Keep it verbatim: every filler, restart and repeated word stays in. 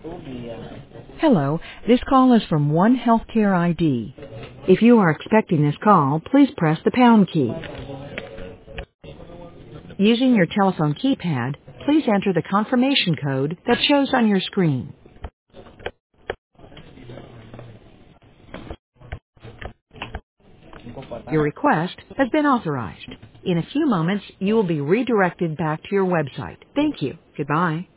Hello, this call is from One Healthcare I D. If you are expecting this call, please press the pound key. Using your telephone keypad, please enter the confirmation code that shows on your screen. Your request has been authorized. In a few moments, you will be redirected back to your website. Thank you. Goodbye.